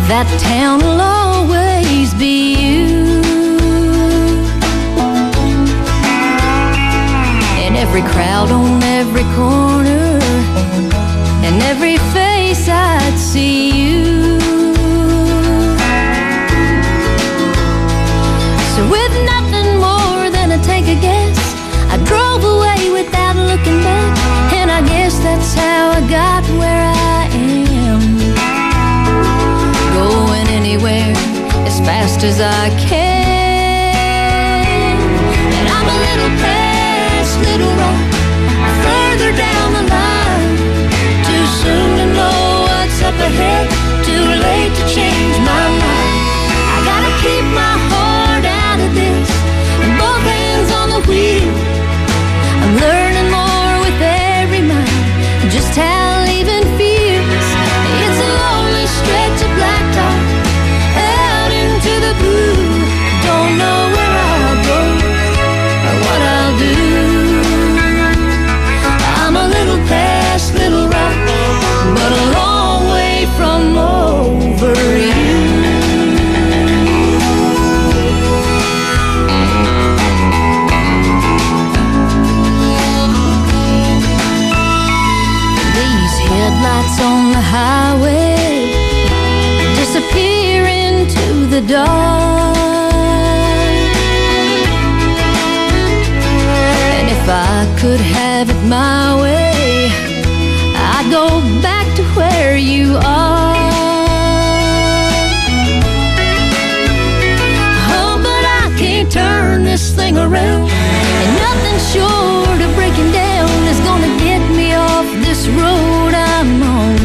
that town will always be you. In every crowd on every corner, in every face I'd see you. So with nothing more than a take a guess, I drove away without looking back, and I guess that's how I got where I am. Going anywhere as fast as I can, and I'm a little past Little Rock, further down the line. Too soon to know what's up ahead, too late to change my mind. I gotta keep my heart out of this, and both hands on the wheel. I'm learning more with every mile, just how leaving feels. It's a lonely stretch of blacktop out into the blue. Don't know where I'll go or what I'll do. I'm a little past Little Rock, but a long way from over you. Headlights on the highway disappear into the dark, and if I could have it my way, I'd go back to where you are. Oh, but I can't turn this thing around, and nothing short of breaking down is gonna get me off this road I'm on.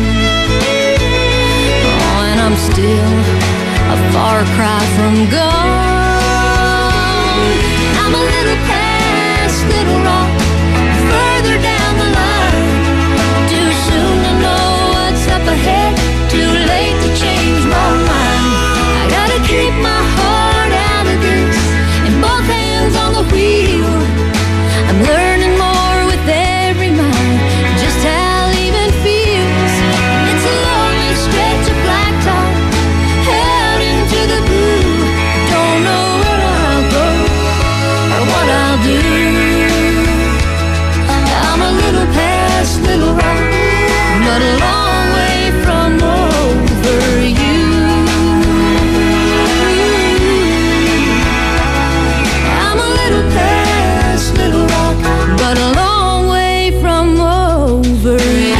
Oh, and I'm still a far cry from gone. I'm a little past Little Rock, further down the line. Too soon to know what's up ahead, too late to change my mind. I gotta keep my heart out of this, and both hands on the wheel. I'm learning more with every mile, just how leaving feels. It's a lonely stretch of blacktop out into the blue. Don't know where I'll go or what I'll do. I'm a little past Little Rock, but a long way from over you. I'm a little past Little Rock, but a long way from over you.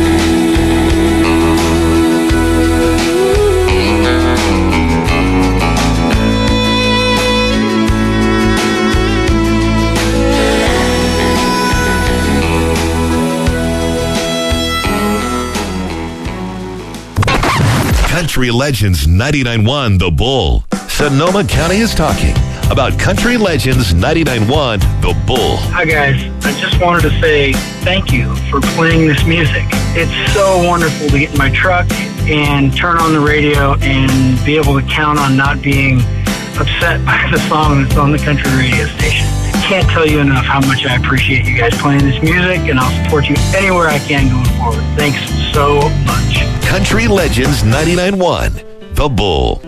Country Legends 99.1 The Bull. Sonoma County is talking about Country Legends 99.1 The Bull. Hi guys, I just wanted to say thank you for playing this music. It's so wonderful to get in my truck and turn on the radio and be able to count on not being upset by the song that's on the country radio station. I can't tell you enough how much I appreciate you guys playing this music, and I'll support you anywhere I can going forward. Thanks so much. Country Legends 99.1 The Bull.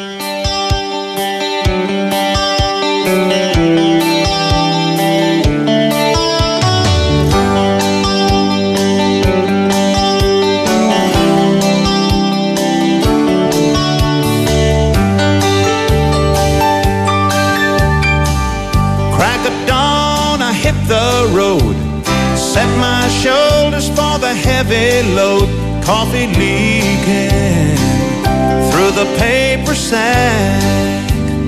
Crack of dawn, I hit the road, set my shoulders for the heavy load. Coffee leaking through the paper sack.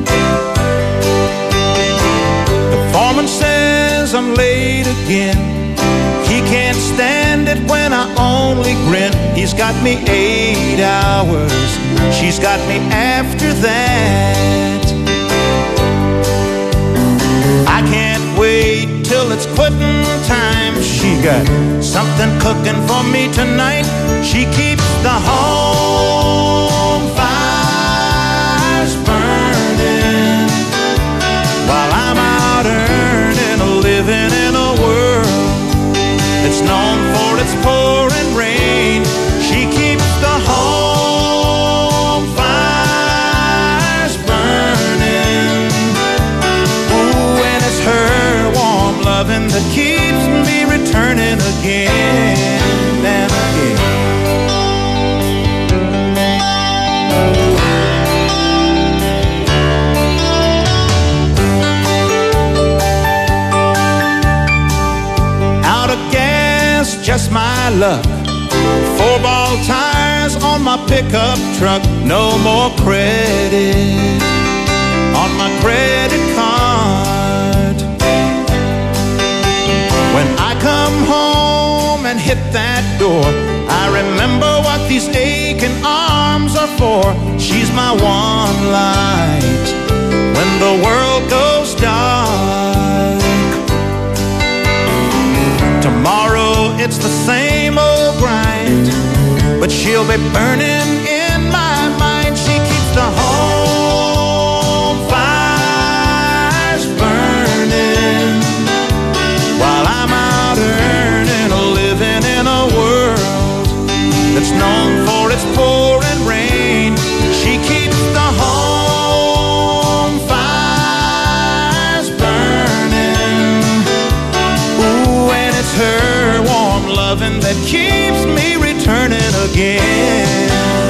The foreman says I'm late again. He can't stand it when I only grin. He's got me 8 hours, she's got me after that. I can't wait till it's quitting time. She got something cooking for me tonight. She keeps the home fires burning while I'm out earning a living in a world that's known for its pouring rain. She keeps the home fires loving that keeps me returning again and again. Out of gas, just my luck. 4-ball tires on my pickup truck. No more credit on my credit card. When I come home and hit that door, I remember what these aching arms are for. She's my one light when the world goes dark. Tomorrow it's the same old grind, but she'll be burning in my mind. She keeps the home fires burning while I'm out earning a living in a world that's known for its pouring rain. She keeps the home fires burning. Ooh, and it's her warm loving that keeps me returning again.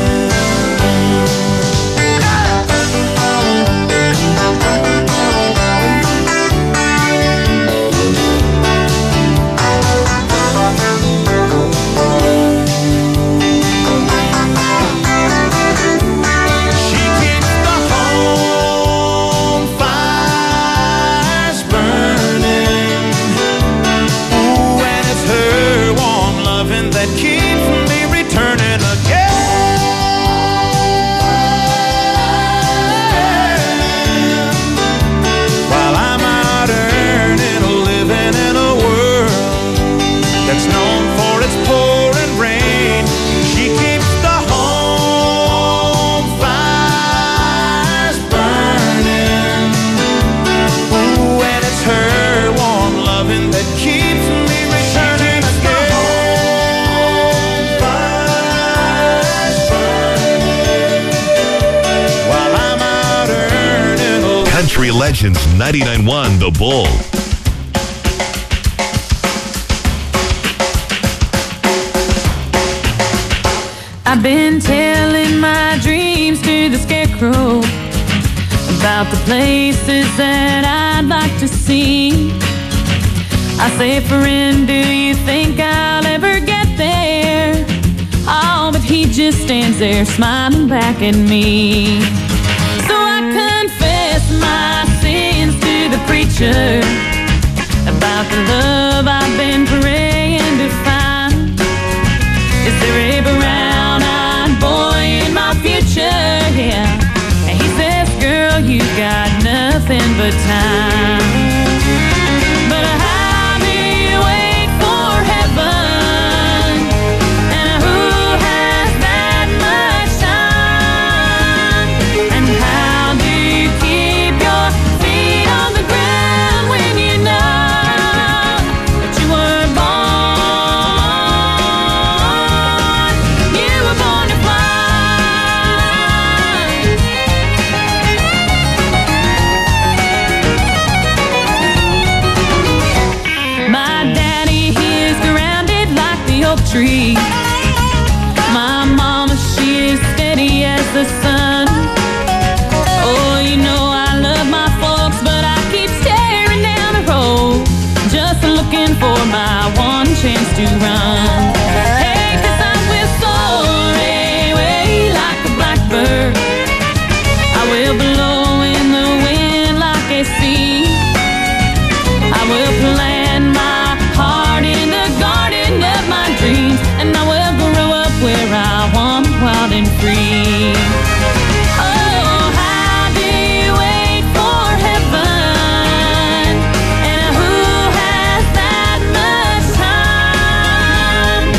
Country Legends 99.1 The Bull. I've been telling my dreams to the scarecrow about the places that I'd like to see. I say, friend, do you think I'll ever get there? Oh, but he just stands there smiling back at me. So I confess my sins to the preacher about the love I've been praying to find. Is there a brown-eyed boy in my future? Yeah. And he says, girl, you got nothing but time. But how do you wait for heaven? And who has that much time? And how do you keep your feet on the ground when you know that you were born? You were born to fly. My daddy, he is grounded like the oak tree. My mama, she is steady as the sun. Oh, you know I love my folks, but I keep staring down the road, just looking for my one chance to run. Hey, 'cause I will soar away like a blackbird. I will blow in the wind like a sea. I will plant my heart in the garden of my dreams, and I will grow up where I want, wild and free. Oh, how do you wait for heaven? And who has that much time?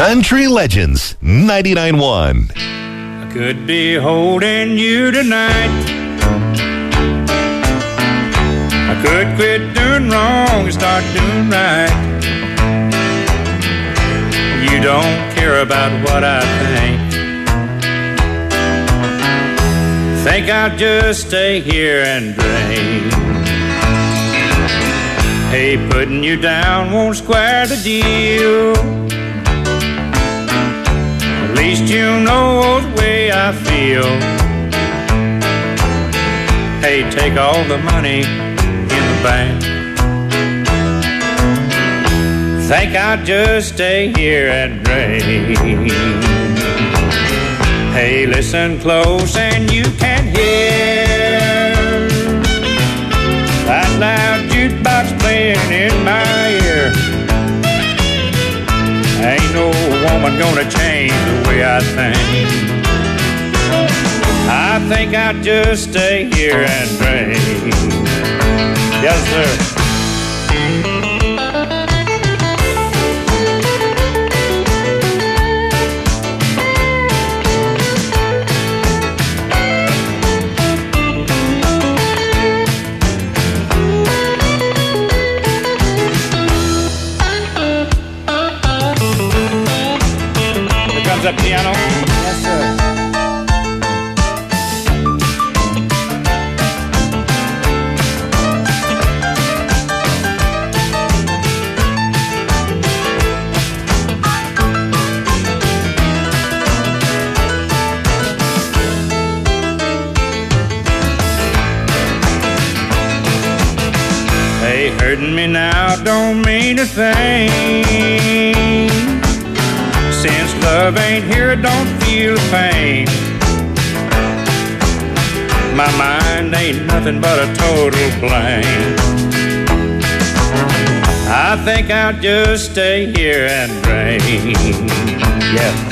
Country Legends 99.1. I could be holding you tonight. I could quit doing wrong and start doing right. You don't care about what I think I'll just stay here and drink. Hey, putting you down won't square the deal. At least you know the way I feel. Hey, take all the money in the bank. Think I'll just stay here and drink. Hey, listen close and you can hear that loud jukebox playing in my ear. Ain't no woman gonna change the way I think. I think I'll just stay here and drink. Yes, sir. The piano. Yes, sir. Hey, hurting me now don't mean a thing. Since love ain't here, don't feel the pain. My mind ain't nothing but a total blank. I think I'll just stay here and drink. Yeah.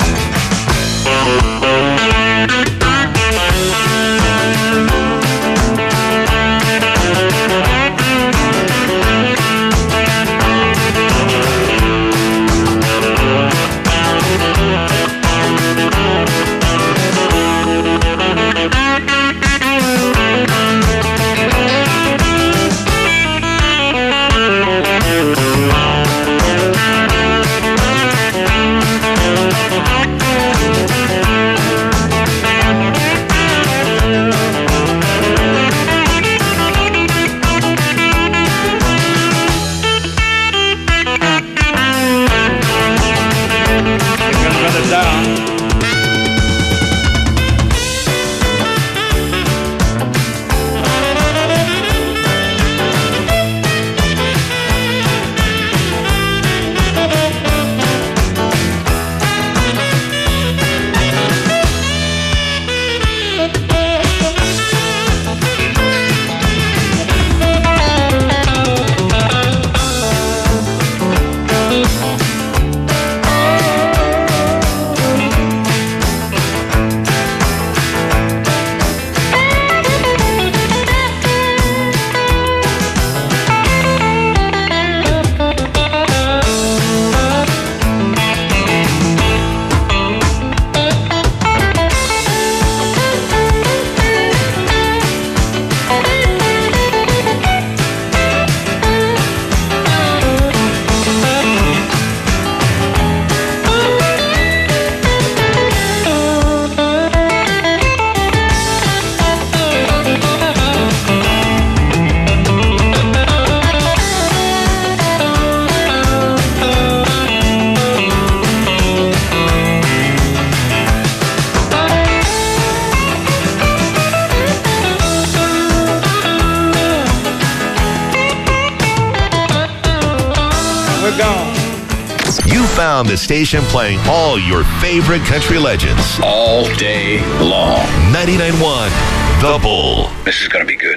Found the station playing all your favorite country legends all day long. 99.1 The Bull. This is gonna be good.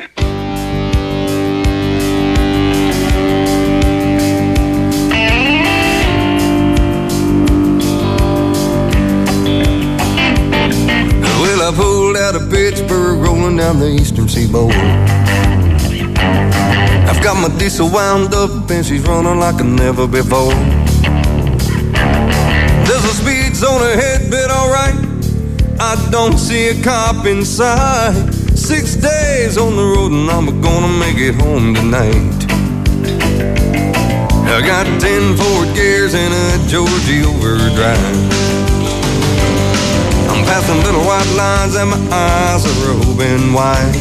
Well, I pulled out of Pittsburgh, rolling down the eastern seaboard. I've got my diesel wound up and she's running like never before. There's the speed zone ahead, bit alright. I don't see a cop in sight. 6 days on the road and I'm gonna make it home tonight. I got 10 Ford gears and a Georgie overdrive. I'm passing little white lines and my eyes are open wide.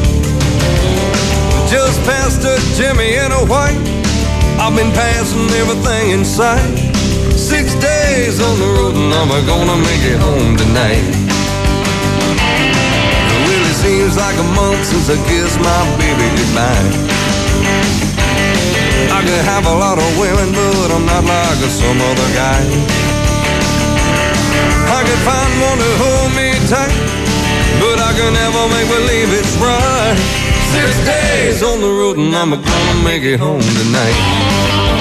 Just past a Jimmy and a white. I've been passing everything in sight. 6 days on the road and I'm gonna make it home tonight. Well, it seems like a month since I kissed my baby goodbye. I could have a lot of women, but I'm not like some other guy. I could find one to hold me tight, but I can never make believe it's right. 6 days on the road and I'm gonna make it home tonight.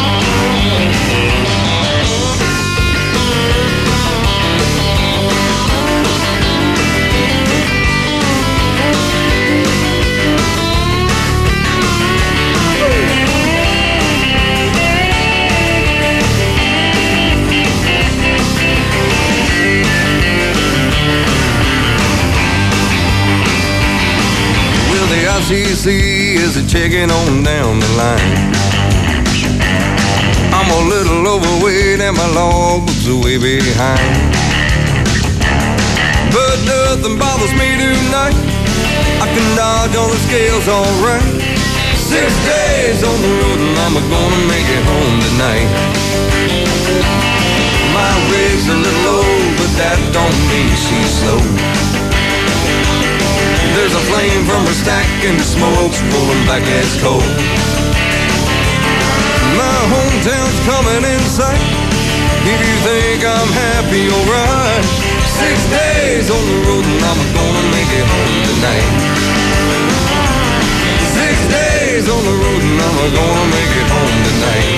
ICC is a checking on down the line. I'm a little overweight and my logbook's way behind. But nothing bothers me tonight. I can dodge on the scales alright. 6 days on the road and I'm gonna make it home tonight. My rig's a little low, but that don't mean she's slow. There's a flame from her stack and the smoke's pulling back as coal. My hometown's coming in sight. If you think I'm happy, alright. 6 days on the road and I'm gonna make it home tonight. 6 days on the road and I'm gonna make it home tonight.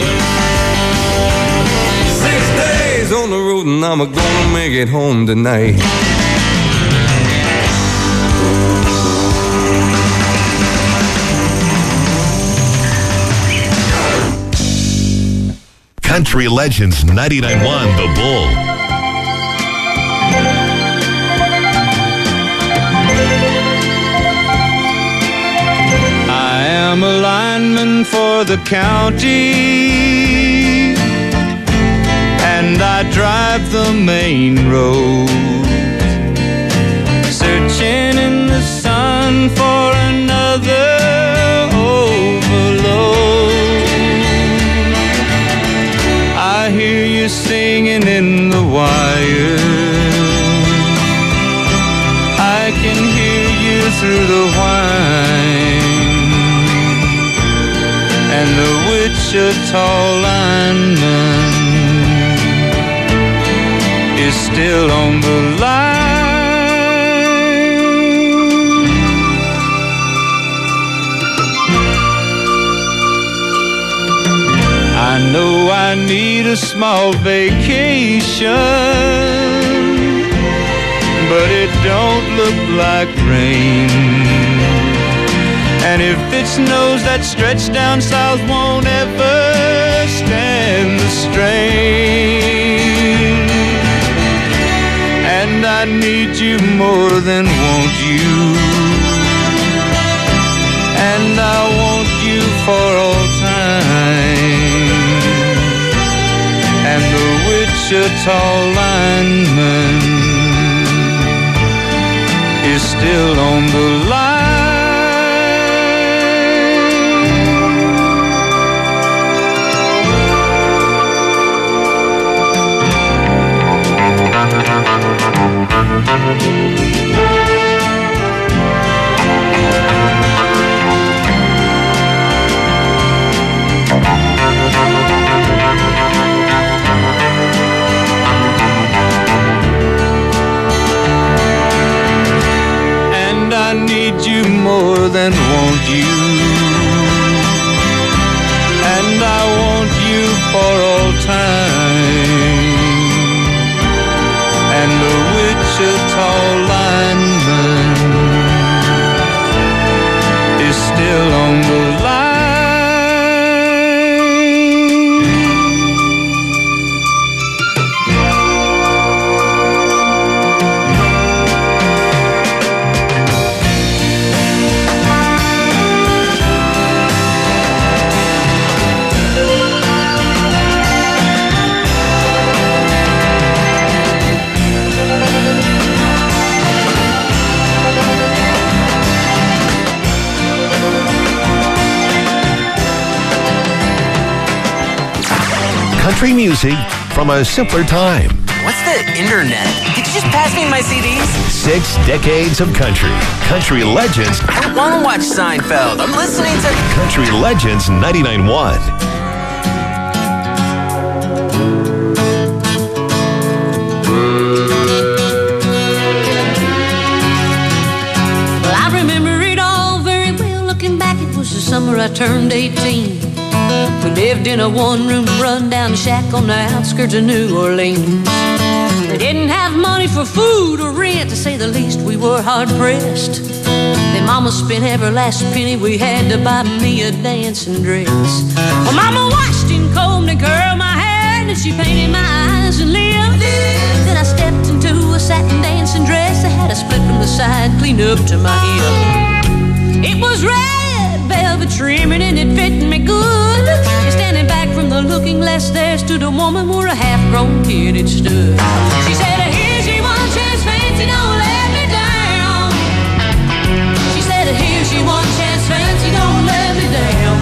6 days on the road and I'm gonna make it home tonight. Country Legends 99.1 The Bull. I am a lineman for the county, and I drive the main road, searching in the sun for another overload. I hear you singing in the wire, I can hear you through the whine, and the Wichita lineman is still on the line. I know I need a small vacation, but it don't look like rain. And if it snows, that stretch down south won't ever stand the strain. And I need you more than want you, and I want you for all time. And the Wichita lineman is still on the line. And I need you more than want you, and I want you for all time. And the Wichita lineman is still on the line. country music from a simpler time. What's the internet? Did you just pass me my CDs? 6 decades of country. Country Legends. I don't want to watch Seinfeld. I'm listening to Country Legends 99.1. Summer I turned 18. We lived in a one-room run-down shack on the outskirts of New Orleans. We didn't have money for food or rent, to say the least. We were hard-pressed. Then Mama spent every last penny we had to buy me a dancing dress. Well, Mama washed and combed and curled my hair, and she painted my eyes and lips. Then I stepped into a satin dancing dress that had a split from the side clean up to my hip. It was red velvet trimming and it fit me good. And standing back from the looking glass there stood a woman where a half-grown kid had stood. She said, here's your one chance, fancy, don't let me down. She said, here's your one chance, fancy, don't let me down.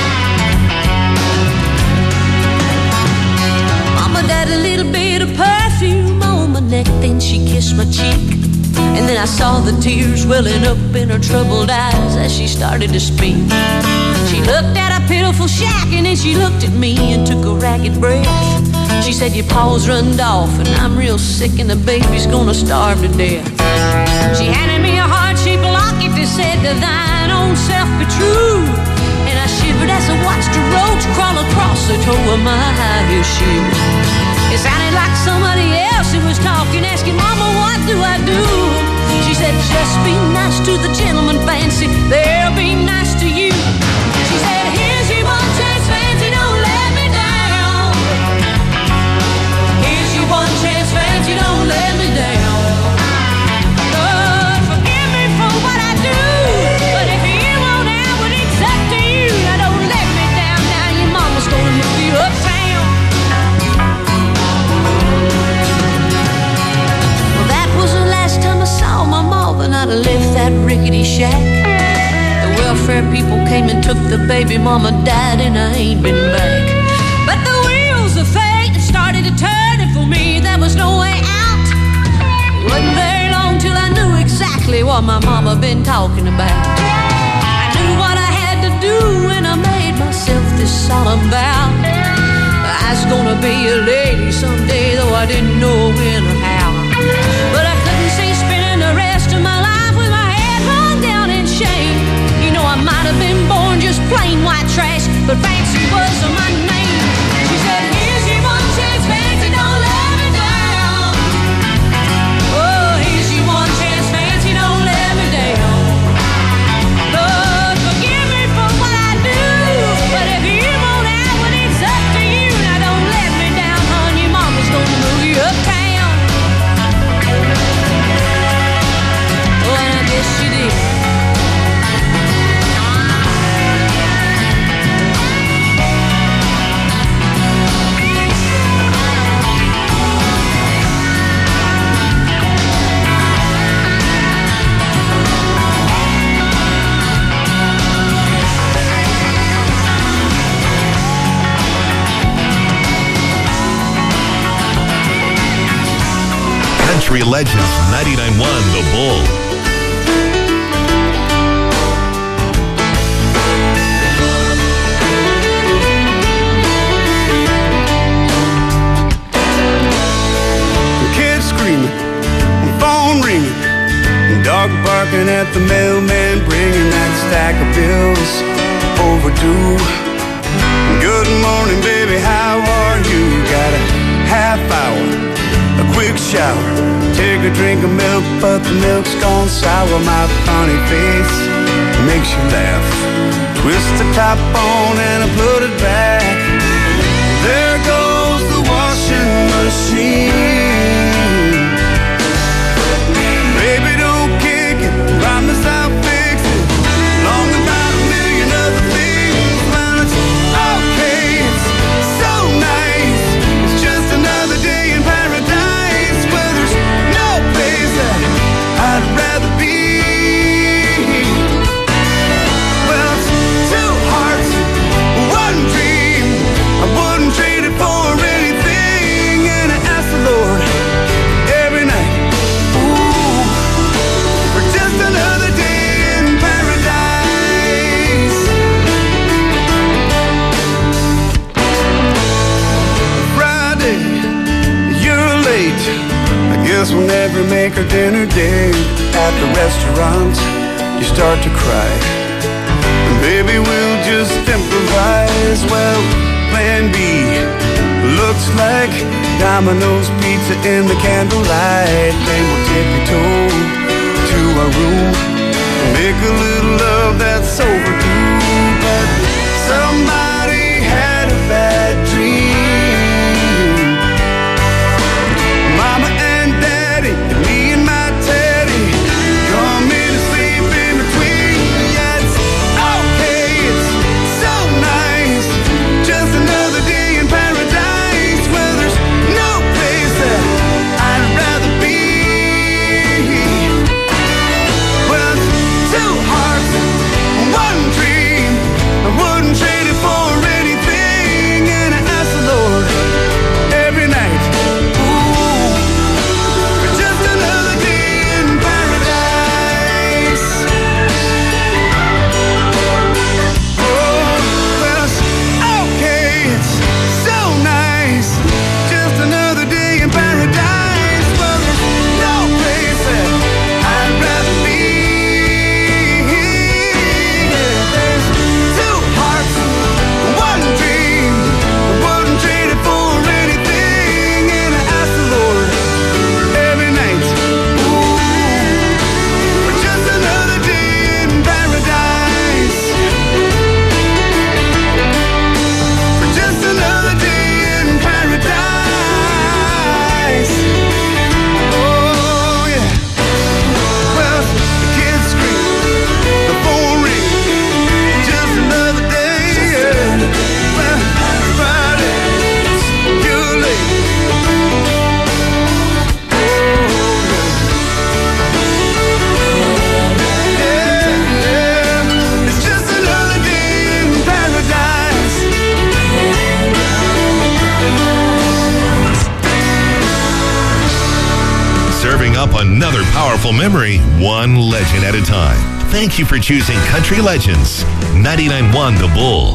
Mama died a little bit of perfume on my neck, then she kissed my cheek. And then I saw the tears welling up in her troubled eyes as she started to speak. She looked at a pitiful shack and then she looked at me and took a ragged breath. She said, your paws runned off and I'm real sick and the baby's gonna starve to death. She handed me a heart-shaped locket that said, to thine own self be true. And I shivered as I watched a roach crawl across the toe of my high-heel shoe. It sounded like somebody else who was talking, asking, Mama, what do I do? She said, just be nice to the gentleman, Fancy, they'll be nice to you. She said, here's your one chance, Fancy, don't let me down. Here's your one chance, Fancy, don't let me down. Lord, forgive me for what I do, but if you won't have what it's up to you, now don't let me down. Now your mama's gonna move you uptown. And I'd left that rickety shack. The welfare people came and took the baby. Mama died and I ain't been back. But the wheels of fate started to turn, and for me there was no way out. It wasn't very long till I knew exactly what my mama been talking about. I knew what I had to do when I made myself this solemn vow. I was gonna be a lady someday, though I didn't know when or how. But I couldn't see spending the rest of my life with my head hung down in shame. You know, I might have been born just plain white trash, but Fancy was my name. She said, here's your one chance, Fancy, don't let me down. Oh, here's your one chance, Fancy, don't let me down. Lord, forgive me for what I do, but if you won't have what it's up to you, now don't let me down, hon, your mama's gonna move you uptown. She did. Country Legends 99.1 The Bull. Dog barking at the mailman, bringing that stack of bills overdue. Good morning, baby, how are you? Got a half hour, a quick shower, take a drink of milk, but the milk's gone sour. My funny face makes you laugh. Twist the top on and I put it back. There goes the washing machine. Baby, don't kick it, promise I'll fix it. Long about a million other things, man, it's okay, it's so nice. It's just another day in paradise, where there's no place that I'd rather be. Well, it's two hearts, one dream. make our dinner date at the restaurant, you start to cry. And baby, we'll just improvise. Well, plan B looks like Domino's pizza in the candlelight. Then we'll tippy-toe to our room and make a little love that's overdue. But somebody had a bad dream. Mama and Daddy, and me and my Teddy, come in and sleep in between. Yeah, it's okay, it's so nice. Just another day in paradise where there's no place that I'd rather be. Well, two hearts, one dream. I wouldn't trade it for anything. And I ask the Lord every night, ooh, for just another day in paradise. Oh, well, it's okay, it's so nice. Just another day in paradise. Well, there's no place that I'd rather be. Yeah, there's two hearts, one dream. I wouldn't trade it for anything. And I ask the Lord every night, ooh, for just another day in paradise. For just another day in paradise. Oh, yeah. Well, the kids scream, the phone rings, just another day. Yeah. Well, it's Friday, you're late. Oh, yeah. It's just another day in paradise. Serving up another powerful memory, one legend at a time. Thank you for choosing Country Legends 99.1 The Bull.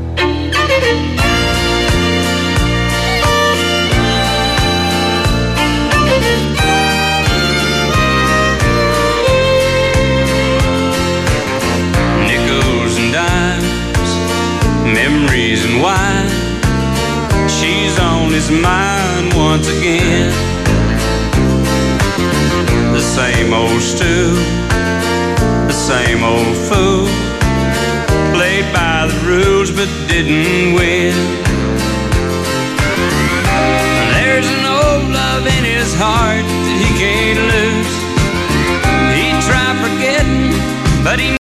Nickels and dimes, memories and wine. She's on his mind once again. The same old stew, the same old fool. Played by the rules but didn't win. There's an old love in his heart that he can't lose. He tried forgetting, but he